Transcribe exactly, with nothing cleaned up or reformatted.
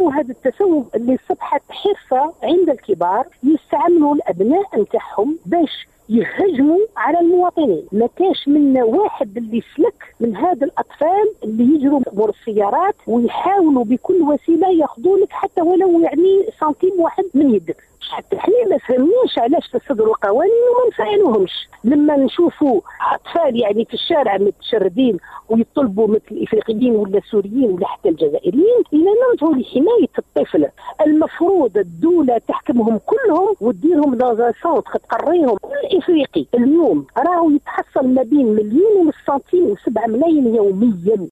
وراهو هذا التسوق اللي صبحت حرفه عند الكبار يستعملوا الابناء نتاعهم باش يهجموا على المواطنين. ما كاش من واحد اللي سلك من هذا الاطفال اللي يجروا مور السيارات ويحاولوا بكل وسيله ياخذوا لك حتى ولو يعني سنتيم واحد من يدك. حتى احنا ما فهمناش علاش تصدروا قوانين وما نفعلوهمش. لما نشوفوا اطفال يعني في الشارع متشردين ويطلبوا مثل الافريقيين ولا السوريين ولا حتى الجزائريين الى نرجعوا لحمايه الطفل. المفروض الدوله تحكمهم كلهم وديرهم دون سونتر تقريهم. كل افريقي اليوم راهو يتحصل ما بين مليون ونص سنتيم وسبعة ملايين يوميا.